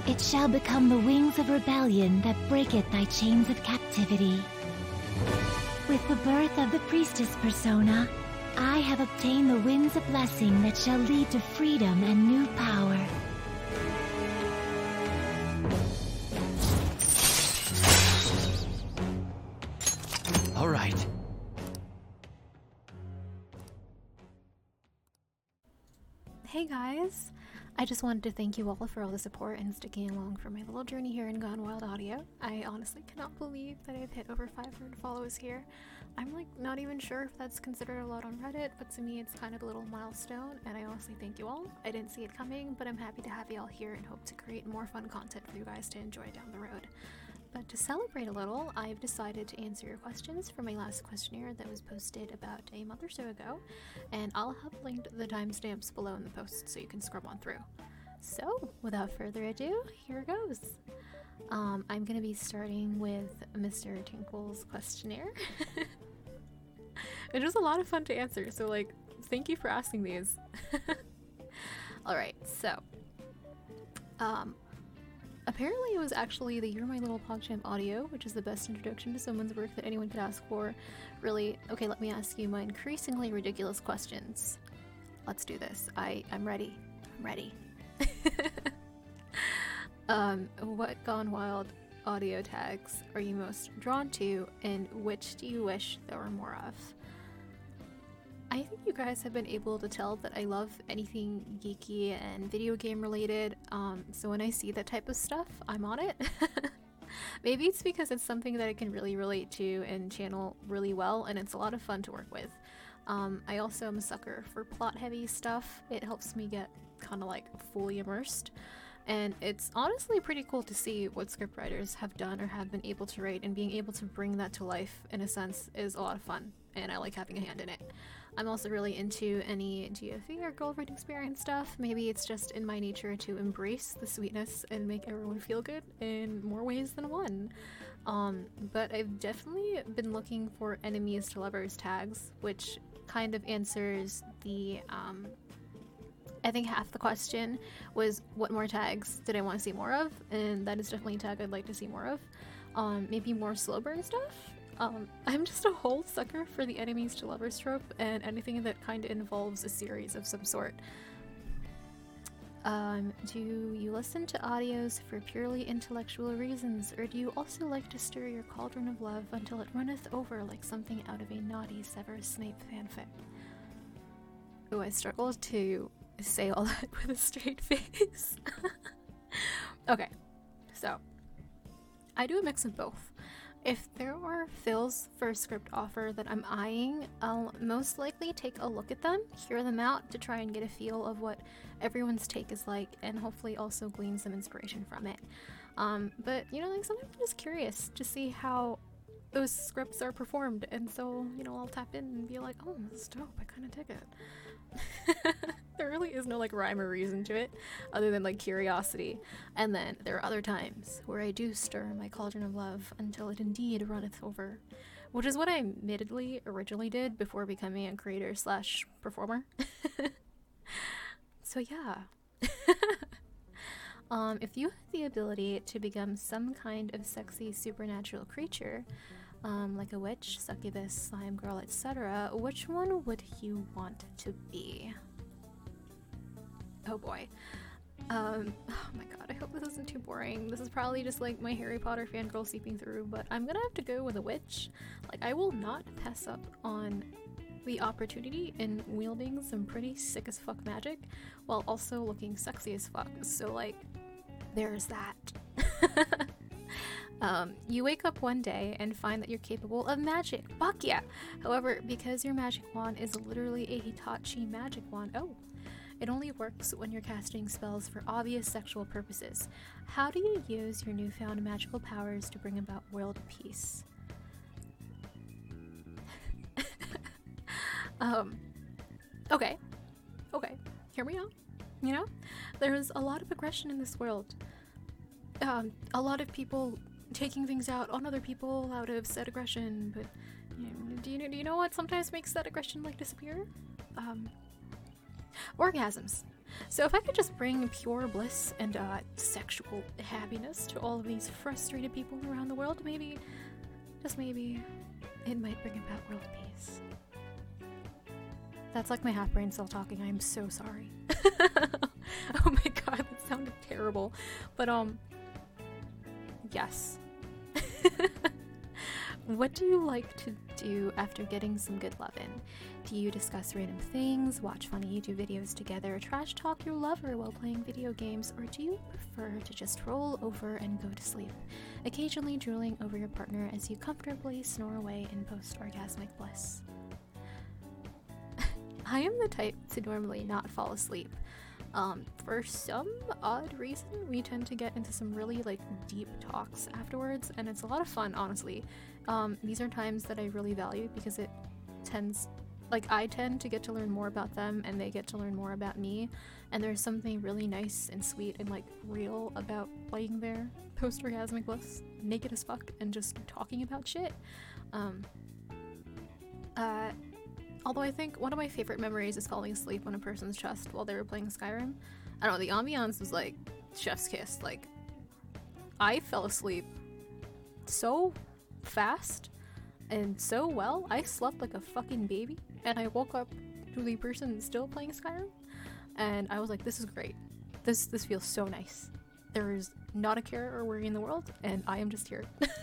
It shall become the wings of rebellion that breaketh thy chains of captivity. With the birth of the priestess persona, I have obtained the winds of blessing that shall lead to freedom and new power. All right. Hey guys! I just wanted to thank you all for all the support and sticking along for my little journey here in Gone Wild Audio. I honestly cannot believe that I've hit over 500 follows here. I'm like not even sure if that's considered a lot on Reddit, but to me it's kind of a little milestone, and I honestly thank you all. I didn't see it coming, but I'm happy to have you all here and hope to create more fun content for you guys to enjoy down the road. But to celebrate a little, I've decided to answer your questions from my last questionnaire that was posted about a month or so ago, and I'll have linked the timestamps below in the post so you can scrub on through. So, without further ado, here goes. I'm going to be starting with Mr. Tinkle's questionnaire. It was a lot of fun to answer, so like, thank you for asking these. Alright, so, apparently it was actually the You're My Little PogChamp audio, which is the best introduction to someone's work that anyone could ask for. Really, okay, let me ask you my increasingly ridiculous questions. Let's do this. I'm ready. I'm ready. What Gone Wild audio tags are you most drawn to, and which do you wish there were more of? I think you guys have been able to tell that I love anything geeky and video game related, so when I see that type of stuff, I'm on it. Maybe it's because it's something that I can really relate to and channel really well, and it's a lot of fun to work with. I also am a sucker for plot-heavy stuff. It helps me get kind of like fully immersed, and it's honestly pretty cool to see what scriptwriters have done or have been able to write, and being able to bring that to life in a sense is a lot of fun, and I like having a hand in it. I'm also really into any GFE or girl read experience stuff. Maybe it's just in my nature to embrace the sweetness and make everyone feel good in more ways than one. But I've definitely been looking for enemies to lovers tags, which kind of answers the, I think half the question was what more tags did I want to see more of, and that is definitely a tag I'd like to see more of. Maybe more slow burn stuff. I'm just a whole sucker for the enemies to lovers trope and anything that kind of involves a series of some sort. Do you listen to audios for purely intellectual reasons, or do you also like to stir your cauldron of love until it runneth over like something out of a naughty Severus Snape fanfic? Oh, I struggled to say all that with a straight face. Okay, so I do a mix of both. If there are fills for a script offer that I'm eyeing, I'll most likely take a look at them, hear them out to try and get a feel of what everyone's take is like, and hopefully also glean some inspiration from it. But, you know, like sometimes I'm just curious to see how those scripts are performed, and so, you know, I'll tap in and be like, oh, this is dope, I kind of dig it. There really is no like rhyme or reason to it other than like curiosity. And then there are other times where I do stir my cauldron of love until it indeed runneth over, which is what I admittedly originally did before becoming a creator slash performer. So yeah. If you had the ability to become some kind of sexy supernatural creature, like a witch, succubus, slime girl, etc., which one would you want to be? Oh boy. Oh my god, I hope this isn't too boring. This is probably just like my Harry Potter fangirl seeping through, but I'm gonna have to go with a witch. Like, I will not pass up on the opportunity in wielding some pretty sick as fuck magic while also looking sexy as fuck. So like, there's that. You wake up one day and find that you're capable of magic. Fuck yeah! However, because your magic wand is literally a Hitachi magic wand, it only works when you're casting spells for obvious sexual purposes. How do you use your newfound magical powers to bring about world peace? Okay, hear me out. You know, there's a lot of aggression in this world. A lot of people taking things out on other people out of said aggression, but do you know what sometimes makes that aggression like disappear? Orgasms. So if I could just bring pure bliss and sexual happiness to all of these frustrated people around the world, maybe, just maybe, it might bring about world peace. That's like my half brain still talking. I'm so sorry. Oh my god, that sounded terrible. But yes. What do you like to do after getting some good lovin'? Do you discuss random things, watch funny YouTube videos together, trash talk your lover while playing video games, or do you prefer to just roll over and go to sleep, occasionally drooling over your partner as you comfortably snore away in post-orgasmic bliss? I am the type to normally not fall asleep. For some odd reason, we tend to get into some really like deep talks afterwards, and it's a lot of fun, honestly. These are times that I really value because it tends, like, I tend to get to learn more about them and they get to learn more about me, and there's something really nice and sweet and like real about laying there post-orgasmic bliss, naked as fuck, and just talking about shit. Although I think one of my favorite memories is falling asleep on a person's chest while they were playing Skyrim. I don't know, the ambiance was like chef's kiss. Like, I fell asleep so fast and so well. I slept like a fucking baby, and I woke up to the person still playing Skyrim, and I was like, this is great. This feels so nice. There is not a care or worry in the world, and I am just here.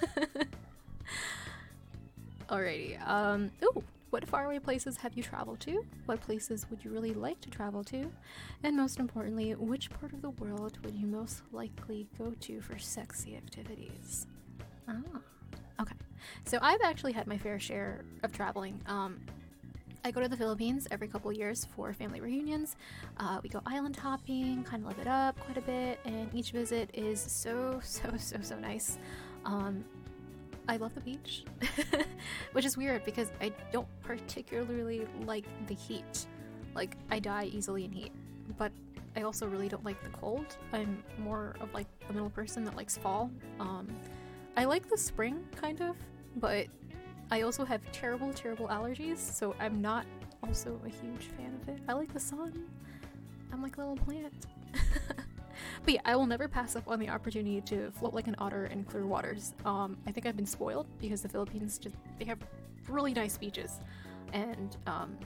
Alrighty, ooh. What faraway places have you traveled to? What places would you really like to travel to? And most importantly, which part of the world would you most likely go to for sexy activities? Ah, okay. So I've actually had my fair share of traveling. I go to the Philippines every couple years for family reunions. We go island hopping, kind of live it up quite a bit, and each visit is so nice. I love the beach, which is weird because I don't particularly like the heat. Like, I die easily in heat, but I also really don't like the cold. I'm more of like a middle person that likes fall. I like the spring, kind of, but I also have terrible allergies, so I'm not also a huge fan of it. I like the sun. I'm like a little plant. But yeah, I will never pass up on the opportunity to float like an otter in clear waters. I think I've been spoiled because the Philippines they have really nice beaches, and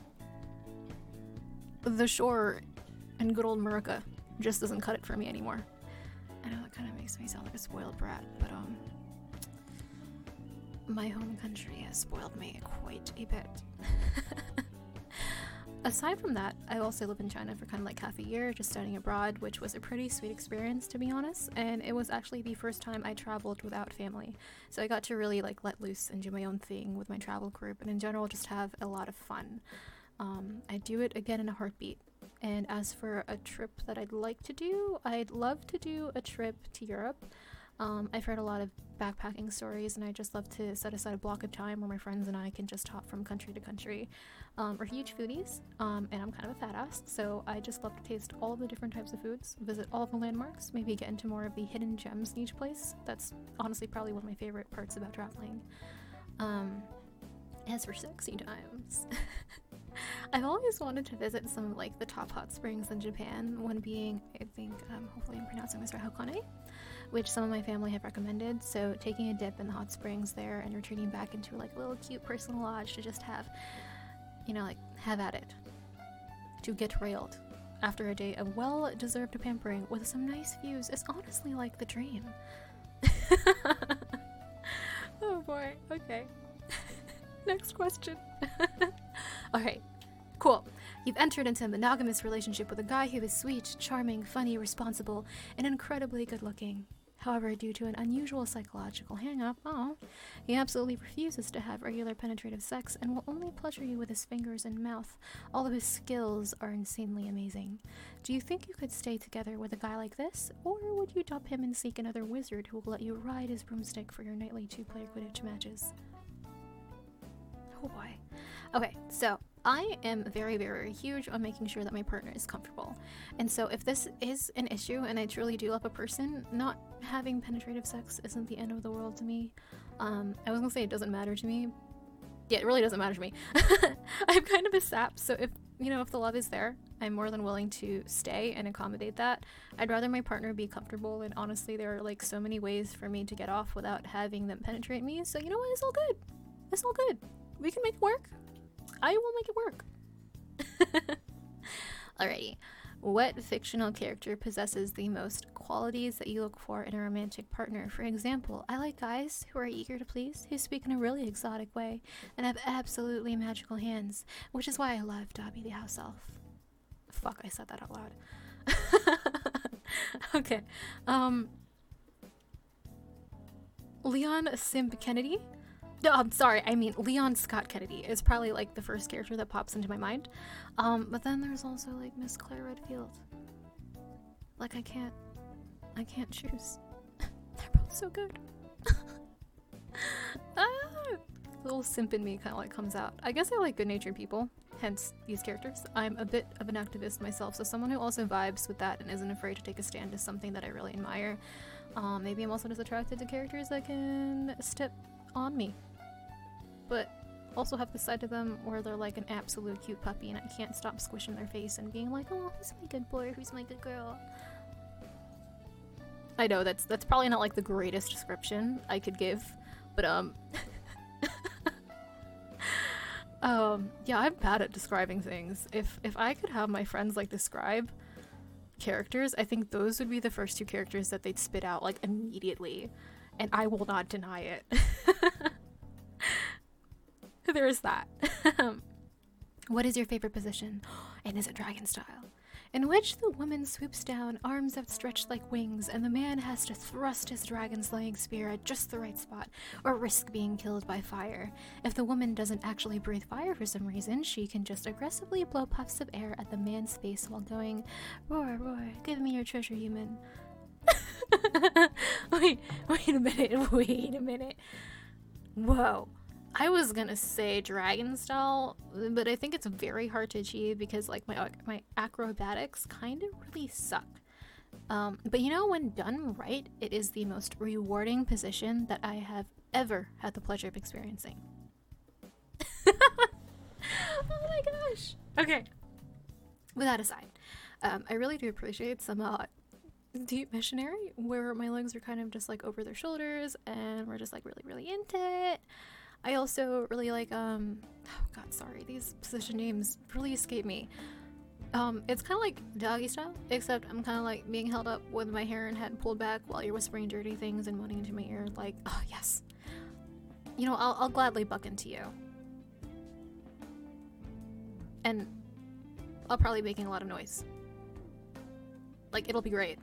the shore in good old America just doesn't cut it for me anymore. I know that kind of makes me sound like a spoiled brat, but my home country has spoiled me quite a bit. Aside from that, I also lived in China for kind of like half a year, just studying abroad, which was a pretty sweet experience, to be honest, and it was actually the first time I traveled without family, so I got to really like let loose and do my own thing with my travel group, and in general just have a lot of fun. I'd do it again in a heartbeat. And as for a trip that I'd like to do, I'd love to do a trip to Europe. I've heard a lot of backpacking stories, and I just love to set aside a block of time where my friends and I can just hop from country to country. We're huge foodies, and I'm kind of a fat ass, so I just love to taste all of the different types of foods, visit all of the landmarks, maybe get into more of the hidden gems in each place. That's honestly probably one of my favorite parts about traveling. As for sexy times, I've always wanted to visit some of like the top hot springs in Japan, one being, I think, hopefully I'm pronouncing this right, Hakone, which some of my family have recommended. So taking a dip in the hot springs there and retreating back into like a little cute personal lodge to just have, you know, like have at it, to get railed after a day of well-deserved pampering with some nice views is honestly like the dream. Oh boy, okay. Next question. Alright, cool. You've entered into a monogamous relationship with a guy who is sweet, charming, funny, responsible, and incredibly good looking. However, due to an unusual psychological hang-up, he absolutely refuses to have regular penetrative sex and will only pleasure you with his fingers and mouth. All of his skills are insanely amazing. Do you think you could stay together with a guy like this, or would you dump him and seek another wizard who will let you ride his broomstick for your nightly 2-player Quidditch matches? Oh boy. Okay, so I am very, very huge on making sure that my partner is comfortable. And so if this is an issue and I truly do love a person, not having penetrative sex isn't the end of the world to me. I was gonna say it doesn't matter to me. Yeah, it really doesn't matter to me. I'm kind of a sap, so if you know, if the love is there, I'm more than willing to stay and accommodate that. I'd rather my partner be comfortable, and honestly, there are like so many ways for me to get off without having them penetrate me. So you know what? It's all good. It's all good. We can make it work. I will make it work. Alrighty. What fictional character possesses the most qualities that you look for in a romantic partner? For example, I like guys who are eager to please, who speak in a really exotic way, and have absolutely magical hands, which is why I love Dobby the house elf. Fuck, I said that out loud. Okay. Leon Simp Kennedy? No, I'm sorry, I mean Leon Scott Kennedy is probably like the first character that pops into my mind. But then there's also like Miss Claire Redfield. Like I can't choose. They're both so good. Little simp in me kind of like comes out. I guess I like good-natured people, hence these characters. I'm a bit of an activist myself, so someone who also vibes with that and isn't afraid to take a stand is something that I really admire. Maybe I'm also just attracted to characters that can step on me, but also have the side to them where they're like an absolute cute puppy and I can't stop squishing their face and being like, oh, who's my good boy, who's my good girl. I know that's probably not like the greatest description I could give, but yeah, I'm bad at describing things. If I could have my friends like describe characters, I think those would be the first two characters that they'd spit out like immediately, and I will not deny it. There is that. What is your favorite position? And is it dragon style? In which the woman swoops down, arms outstretched like wings, and the man has to thrust his dragon-slaying spear at just the right spot, or risk being killed by fire. If the woman doesn't actually breathe fire for some reason, she can just aggressively blow puffs of air at the man's face while going, roar, roar, give me your treasure, human. wait a minute. Whoa. I was gonna say dragon style, but I think it's very hard to achieve because like my acrobatics kind of really suck. But you know, when done right, it is the most rewarding position that I have ever had the pleasure of experiencing. Oh my gosh. Okay. With that aside, I really do appreciate some deep missionary where my legs are kind of just like over their shoulders and we're just like really into it. I also really like, oh god, sorry, these position names really escape me. It's kind of like doggy style, except I'm kind of like being held up with my hair and head pulled back while you're whispering dirty things and moaning into my ear like, oh yes. You know, I'll gladly buck into you. And I'll probably be making a lot of noise. Like, it'll be great.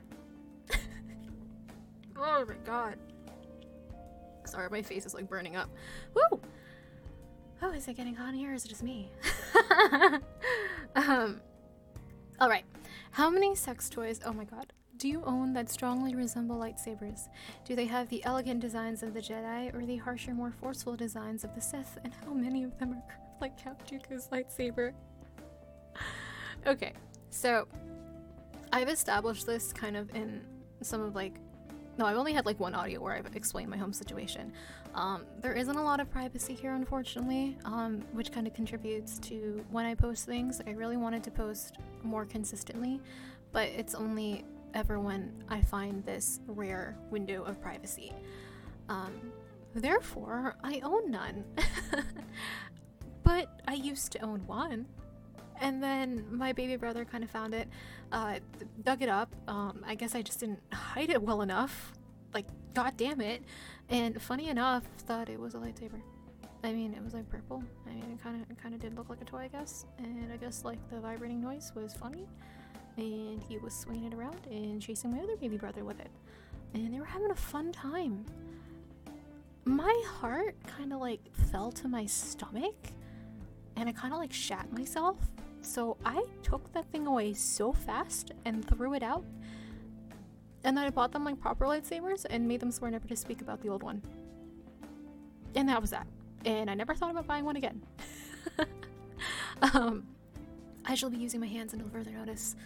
Oh my god. Sorry, my face is like burning up. Woo! Oh, is it getting hot in here or is it just me? Alright. How many sex toys, oh my god, do you own that strongly resemble lightsabers? Do they have the elegant designs of the Jedi or the harsher, more forceful designs of the Sith? And how many of them are like Count Dooku's lightsaber? Okay, so I've established this kind of in some of like, no, I've only had like one audio where I've explained my home situation. There isn't a lot of privacy here, unfortunately, which kind of contributes to when I post things. Like, I really wanted to post more consistently, but it's only ever when I find this rare window of privacy. Therefore, I own none. But I used to own one. And then my baby brother kind of found it, dug it up. I guess I just didn't hide it well enough. Like, god damn it. And funny enough, thought it was a lightsaber. I mean, it was like purple. I mean, it kind of did look like a toy, I guess. And I guess like the vibrating noise was funny. And he was swinging it around and chasing my other baby brother with it. And they were having a fun time. My heart kind of like fell to my stomach. And I kind of like shat myself. So I took that thing away so fast and threw it out. And then I bought them like proper lightsabers and made them swear never to speak about the old one. And that was that. And I never thought about buying one again. I shall be using my hands until further notice.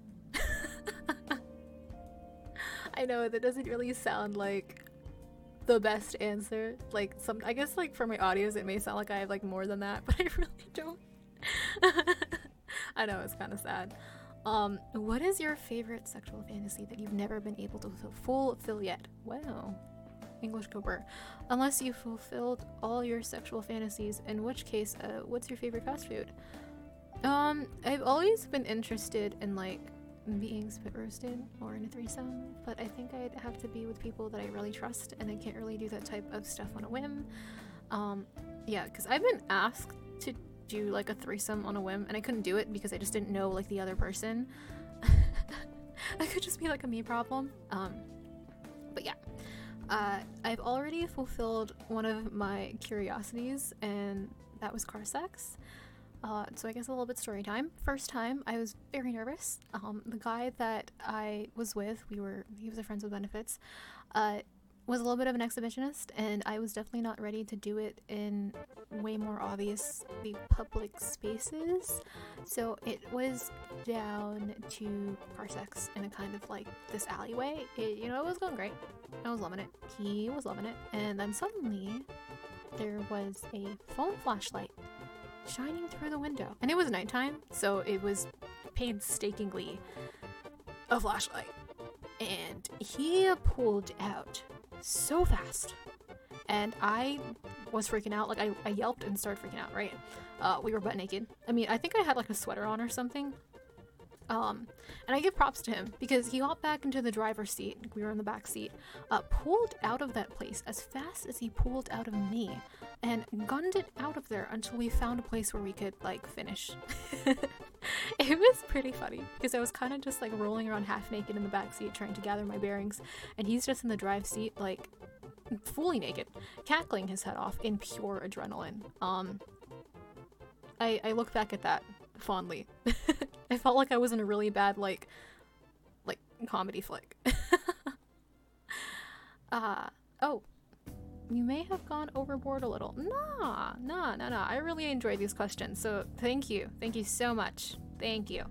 I know that doesn't really sound like the best answer. Like, I guess like for my audios it may sound like I have like more than that, but I really don't. I know, it's kind of sad. What is your favorite sexual fantasy that you've never been able to fulfill yet? Wow. English Cooper. Unless you fulfilled all your sexual fantasies, in which case, what's your favorite fast food? I've always been interested in, like, being spit roasted or in a threesome, but I think I'd have to be with people that I really trust, and I can't really do that type of stuff on a whim. Yeah, because I've been asked to do, like, a threesome on a whim, and I couldn't do it because I just didn't know, like, the other person. That could just be, like, a me problem. But yeah. I've already fulfilled one of my curiosities, and that was car sex. So I guess a little bit story time. First time, I was very nervous. The guy that I was with, he was a friends with benefits, was a little bit of an exhibitionist, and I was definitely not ready to do it in way more obviously public spaces. So it was down to car sex in a kind of like this alleyway. It was going great. I was loving it. He was loving it. And then suddenly there was a phone flashlight shining through the window. And it was nighttime, so it was painstakingly a flashlight. And he pulled out so fast, and I was freaking out. Like, I yelped and started freaking out, right? We were butt naked. I mean, I think I had like a sweater on or something. And I give props to him because he got back into the driver's seat. We were in the back seat. Pulled out of that place as fast as he pulled out of me, and gunned it out of there until we found a place where we could like finish. It was pretty funny because I was kind of just like rolling around half naked in the back seat trying to gather my bearings, and he's just in the drive seat like fully naked, cackling his head off in pure adrenaline. I look back at that fondly. I felt like I was in a really bad like comedy flick. Oh, you may have gone overboard a little. Nah. I really enjoyed these questions, so thank you so much. Thank you.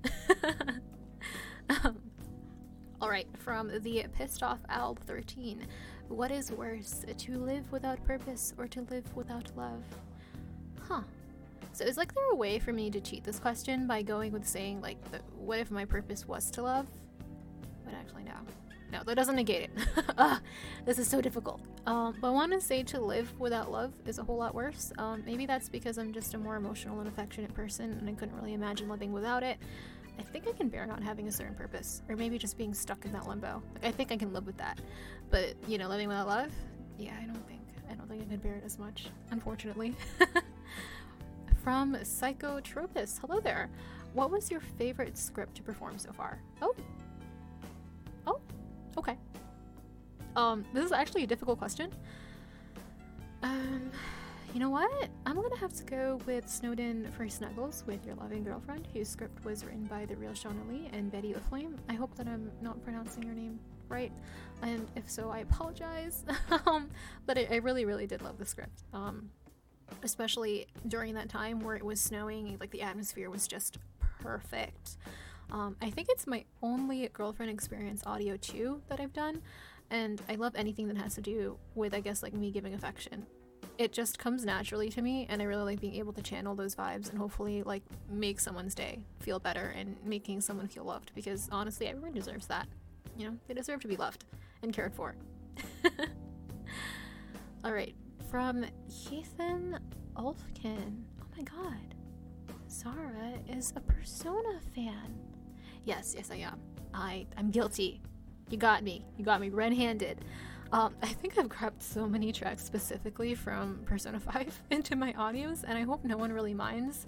Alright, from the Pissed Off Owl 13. What is worse, to live without purpose or to live without love? Huh. So is like there a way for me to cheat this question by going with saying like, what if my purpose was to love? But actually no, that doesn't negate it. This is so difficult. But I want to say to live without love is a whole lot worse. Maybe that's because I'm just a more emotional and affectionate person, and I couldn't really imagine living without it. I think I can bear not having a certain purpose, or maybe just being stuck in that limbo. Like, I think I can live with that. But living without love, yeah, I don't think I could bear it as much, unfortunately. From Psychotropist, hello there. What was your favorite script to perform so far? Oh, okay. This is actually a difficult question. You know what? I'm gonna have to go with Snowden for Snuggles with Your Loving Girlfriend, whose script was written by the real Shauna Lee and Betty LaFlame. I hope that I'm not pronouncing your name right, and if so, I apologize. But I really, really did love the script. Especially during that time where it was snowing, like the atmosphere was just perfect. I think it's my only girlfriend experience audio too that I've done, and I love anything that has to do with, I guess, like me giving affection. It just comes naturally to me, and I really like being able to channel those vibes and hopefully like make someone's day feel better and making someone feel loved, because honestly everyone deserves that. They deserve to be loved and cared for. Alright, from Ethan Ulfkin. Oh my god, Zara is a Persona fan. Yes, I am. I'm guilty. You got me red-handed. I think I've grabbed so many tracks specifically from Persona 5 into my audios, and I hope no one really minds.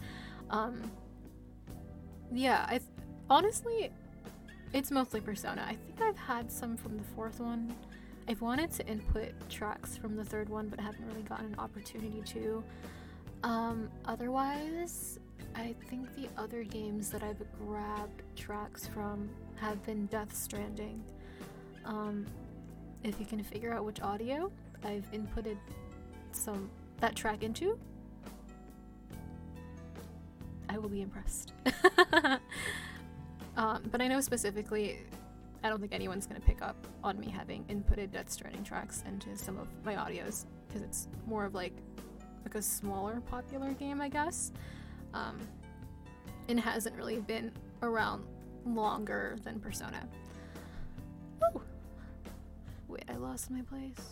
Yeah, honestly, it's mostly Persona. I think I've had some from the fourth one. I've wanted to input tracks from the third one, but I haven't really gotten an opportunity to. Otherwise, I think the other games that I've grabbed tracks from have been Death Stranding. If you can figure out which audio I've inputted that track into, I will be impressed. But I know specifically, I don't think anyone's going to pick up on me having inputted Death Stranding tracks into some of my audios, because it's more of like a smaller popular game, I guess. and hasn't really been around longer than Persona. Woo! Wait, I lost my place.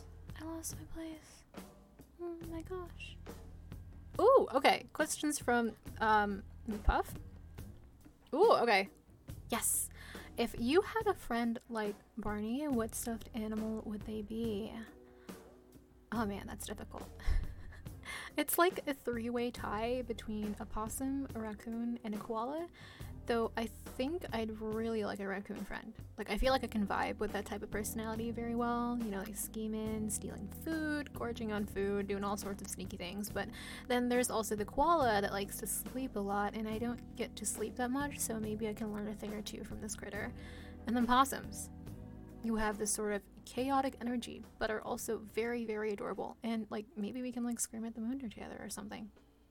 Oh my gosh. Ooh, okay. Questions from Puff. Ooh, okay. Yes. If you had a friend like Barney, what stuffed animal would they be? Oh man, that's difficult. It's like a three-way tie between a possum, a raccoon, and a koala. Though I think I'd really like a raccoon friend. Like, I feel like I can vibe with that type of personality very well. You know, like scheming, stealing food, gorging on food, doing all sorts of sneaky things. But then there's also the koala that likes to sleep a lot, and I don't get to sleep that much, so maybe I can learn a thing or two from this critter. And then possums. You have this sort of chaotic energy, but are also very, very adorable. And, like, maybe we can, like, scream at the moon together or something.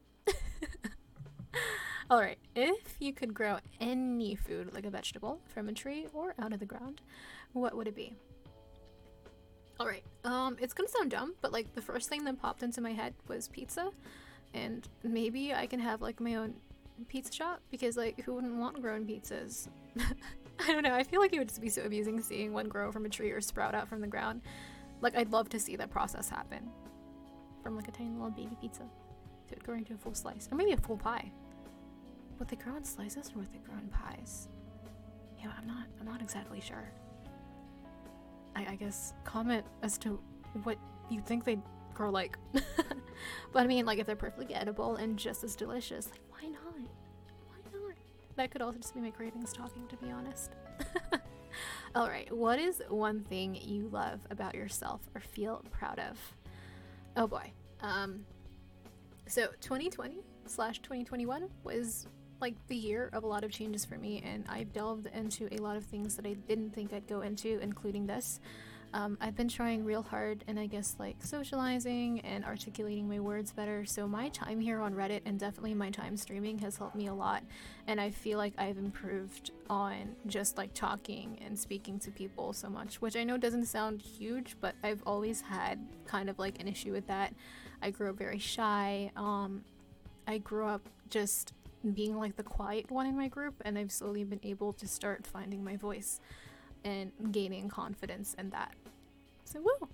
Alright, if you could grow any food, like a vegetable, from a tree or out of the ground, what would it be? Alright, it's gonna sound dumb, but like the first thing that popped into my head was pizza, and maybe I can have like my own pizza shop, because like who wouldn't want grown pizzas? I don't know, I feel like it would just be so amusing seeing one grow from a tree or sprout out from the ground. Like, I'd love to see that process happen. From like a tiny little baby pizza to it growing to a full slice, or maybe a full pie. Would they grow in slices or would they grow in pies? Yeah, I'm not exactly sure. I guess comment as to what you think they'd grow like. But I mean, like, if they're perfectly edible and just as delicious, like, why not? Why not? That could also just be my cravings talking, to be honest. Alright, what is one thing you love about yourself or feel proud of? Oh boy. So 2020/2021 was like the year of a lot of changes for me, and I've delved into a lot of things that I didn't think I'd go into, including this. I've been trying real hard, and I guess like socializing and articulating my words better, so my time here on Reddit and definitely my time streaming has helped me a lot, and I feel like I've improved on just like talking and speaking to people so much, which I know doesn't sound huge, but I've always had kind of like an issue with that. I grew up very shy. I grew up just being like the quiet one in my group, and I've slowly been able to start finding my voice and gaining confidence in that. So woo!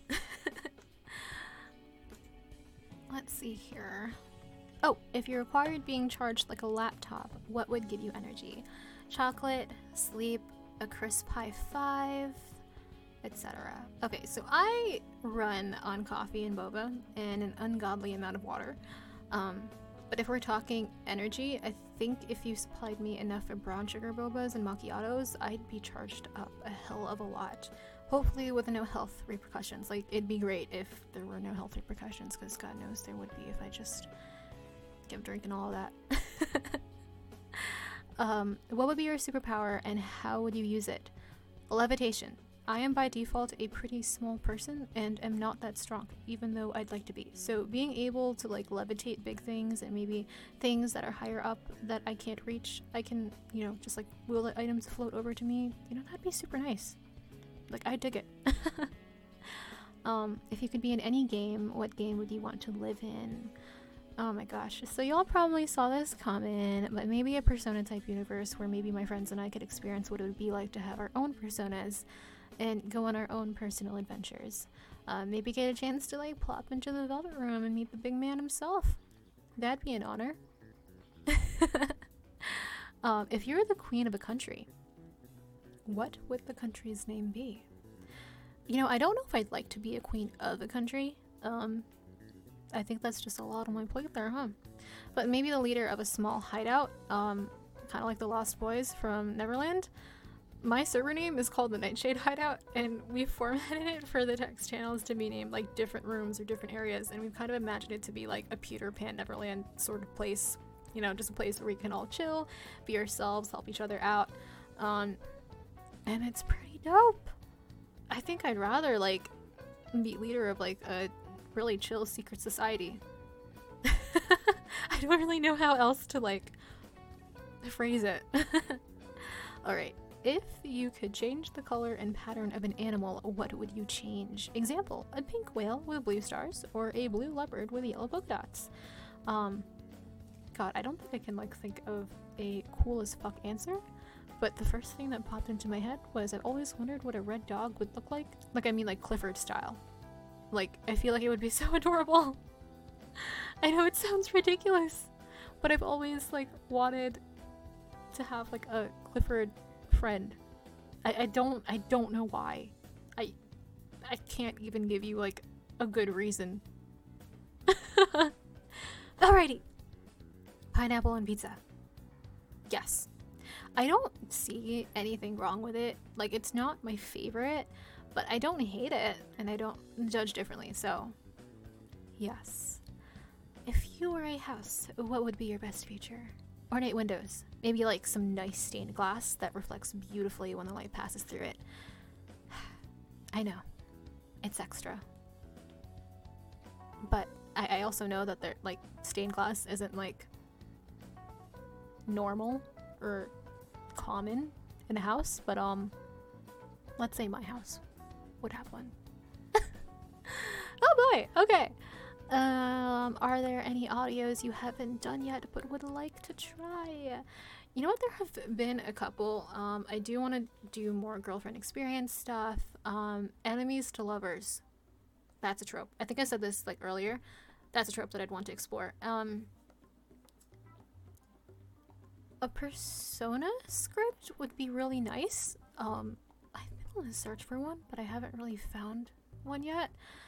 Let's see here. Oh, if you required being charged like a laptop, what would give you energy? Chocolate, sleep, a crisp high five, etc. Okay, so I run on coffee and boba and an ungodly amount of water. But if we're talking energy, I think if you supplied me enough of brown sugar bobas and macchiatos, I'd be charged up a hell of a lot. Hopefully with no health repercussions. Like, it'd be great if there were no health repercussions, because God knows there would be if I just kept drinking all of that. What would be your superpower and how would you use it? Levitation. I am by default a pretty small person and am not that strong, even though I'd like to be. So being able to like levitate big things and maybe things that are higher up that I can't reach, I can, you know, just like will the items float over to me, you know, that'd be super nice. Like, I dig it. If you could be in any game, what game would you want to live in? Oh my gosh. So y'all probably saw this coming, but maybe a Persona type universe where maybe my friends and I could experience what it would be like to have our own personas and go on our own personal adventures. Maybe get a chance to like plop into the Velvet Room and meet the big man himself. That'd be an honor. If you were the queen of a country, what would the country's name be? You know, I don't know if I'd like to be a queen of a country. I think that's just a lot on my plate there, huh? But maybe the leader of a small hideout, kind of like the Lost Boys from Neverland. My server name is called the Nightshade Hideout, and we formatted it for the text channels to be named like different rooms or different areas, and we've kind of imagined it to be like a Peter Pan Neverland sort of place, you know, just a place where we can all chill, be ourselves, help each other out, and it's pretty dope. I think I'd rather like be leader of like a really chill secret society. I don't really know how else to like phrase it. Alright. If you could change the color and pattern of an animal, what would you change? Example, a pink whale with blue stars, or a blue leopard with yellow polka dots. God, I don't think I can like think of a cool as fuck answer, but the first thing that popped into my head was I've always wondered what a red dog would look like. Like, I mean, like Clifford style. Like, I feel like it would be so adorable. I know it sounds ridiculous, but I've always like wanted to have like a Clifford friend. I don't know why. I can't even give you like a good reason. Alrighty. Pineapple on pizza. Yes. I don't see anything wrong with it. Like, it's not my favorite, but I don't hate it, and I don't judge differently, so yes. If you were a house, what would be your best feature? Ornate windows. Maybe like some nice stained glass that reflects beautifully when the light passes through it. I know. It's extra. But I also know that they're like stained glass isn't like normal or common in a house, but let's say my house would have one. Oh boy, okay. Are there any audios you haven't done yet but would like to try? You know what, there have been a couple. I do want to do more girlfriend experience stuff. Enemies to lovers. That's a trope. I think I said this like earlier. That's a trope that I'd want to explore. A persona script would be really nice. I've been on a search for one, but I haven't really found one yet.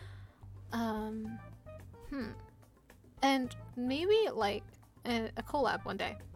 And maybe like a collab one day.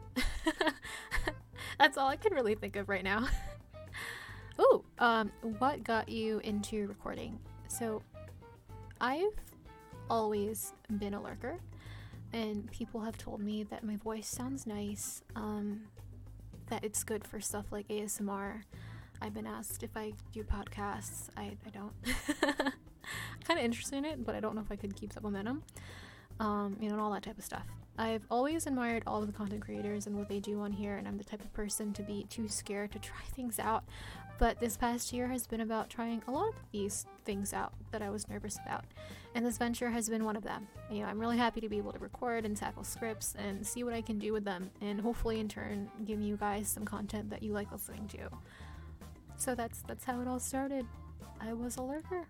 That's all I can really think of right now. Ooh, what got you into recording? So I've always been a lurker, and people have told me that my voice sounds nice, that it's good for stuff like ASMR. I've been asked if I do podcasts. I don't. Kind of interested in it, but I don't know if I could keep that momentum. And all that type of stuff. I've always admired all of the content creators and what they do on here, and I'm the type of person to be too scared to try things out. But this past year has been about trying a lot of these things out that I was nervous about, and this venture has been one of them. I'm really happy to be able to record and tackle scripts and see what I can do with them, and hopefully in turn give you guys some content that you like listening to. So that's how it all started. I was a lurker.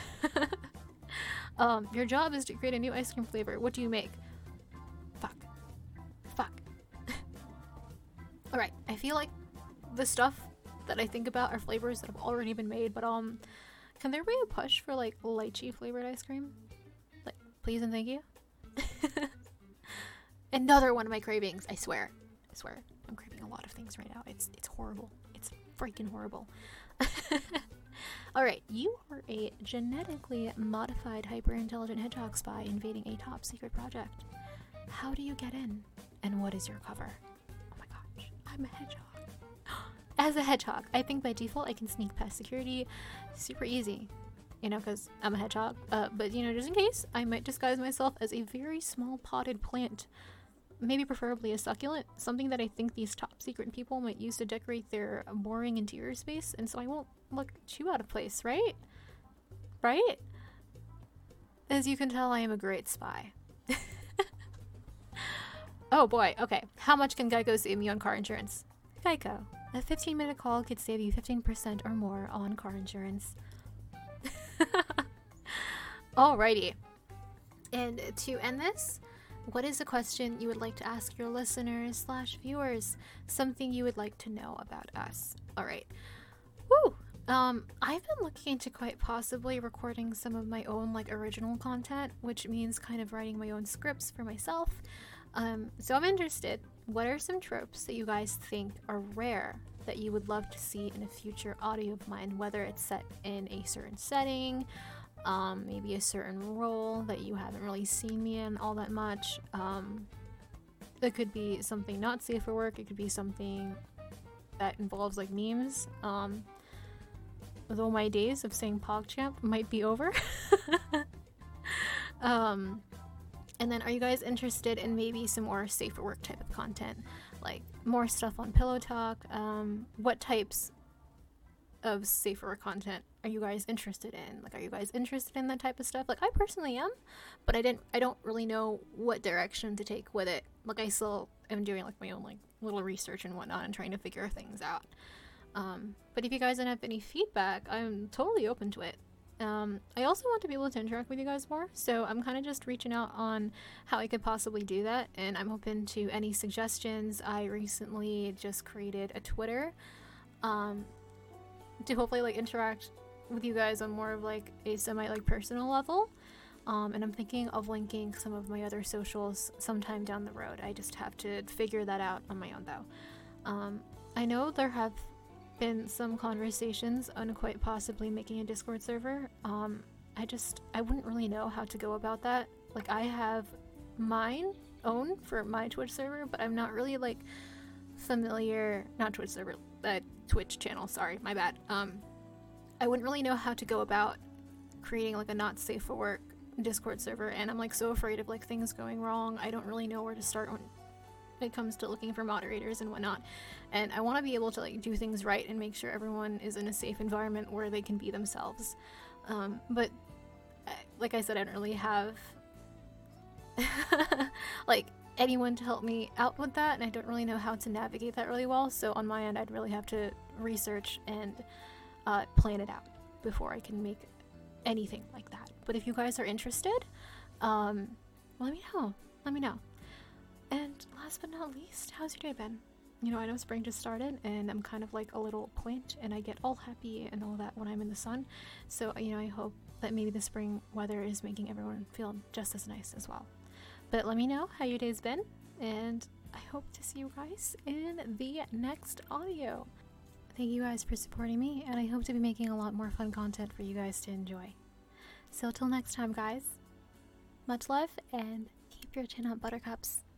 Your job is to create a new ice cream flavor. What do you make? Fuck. Alright, I feel like the stuff that I think about are flavors that have already been made, but can there be a push for like lychee flavored ice cream? Like, please and thank you. Another one of my cravings, I swear. I'm craving a lot of things right now. It's horrible. It's freaking horrible. Alright, you are a genetically modified hyper-intelligent hedgehog spy invading a top secret project. How do you get in? And what is your cover? Oh my gosh, I'm a hedgehog. As a hedgehog, I think by default I can sneak past security super easy. Because I'm a hedgehog. But just in case, I might disguise myself as a very small potted plant. Maybe preferably a succulent, something that I think these top secret people might use to decorate their boring interior space, and so I won't look too out of place, right? Right? As you can tell, I am a great spy. Oh boy, okay. How much can Geico save me on car insurance? Geico. A 15-minute call could save you 15% or more on car insurance. Alrighty. And to end this, what is a question you would like to ask your listeners / viewers? Something you would like to know about us. Alright. Woo! I've been looking into quite possibly recording some of my own original content, which means kind of writing my own scripts for myself. So I'm interested. What are some tropes that you guys think are rare that you would love to see in a future audio of mine, whether it's set in a certain setting, maybe a certain role that you haven't really seen me in all that much. It could be something not safe for work. It could be something that involves memes. Though my days of saying PogChamp might be over. And then are you guys interested in maybe some more safe for work type of content? Like more stuff on Pillow Talk? What types of safe for work content are you guys interested in? Like, are you guys interested in that type of stuff? Like, I personally am, but I don't really know what direction to take with it. Like, I still am doing like my own like little research and whatnot and trying to figure things out. But if you guys don't have any feedback, I'm totally open to it. I also want to be able to interact with you guys more, so I'm kind of just reaching out on how I could possibly do that, and I'm open to any suggestions. I recently just created a Twitter to hopefully like interact with you guys on more of like a semi like personal level, and I'm thinking of linking some of my other socials sometime down the road. I just have to figure that out on my own though. I know there have been some conversations on quite possibly making a Discord server. I wouldn't really know how to go about that. Like, I have mine own for my Twitch server, but I'm not really like familiar, not Twitch server, Twitch channel, sorry, my bad. I wouldn't really know how to go about creating like a not safe for work Discord server, and I'm like so afraid of like things going wrong. I don't really know where to start when it comes to looking for moderators and whatnot, and I want to be able to like do things right and make sure everyone is in a safe environment where they can be themselves. But like I said, I don't really have like anyone to help me out with that, and I don't really know how to navigate that really well, so on my end I'd really have to research and plan it out before I can make anything like that. But if you guys are interested, let me know. And last but not least, how's your day been? You know, I know spring just started and I'm kind of like a little plant and I get all happy and all that when I'm in the sun. So, you know, I hope that maybe the spring weather is making everyone feel just as nice as well. But let me know how your day's been, and I hope to see you guys in the next audio. Thank you guys for supporting me, and I hope to be making a lot more fun content for you guys to enjoy. So till next time, guys, much love and keep your chin up, buttercups.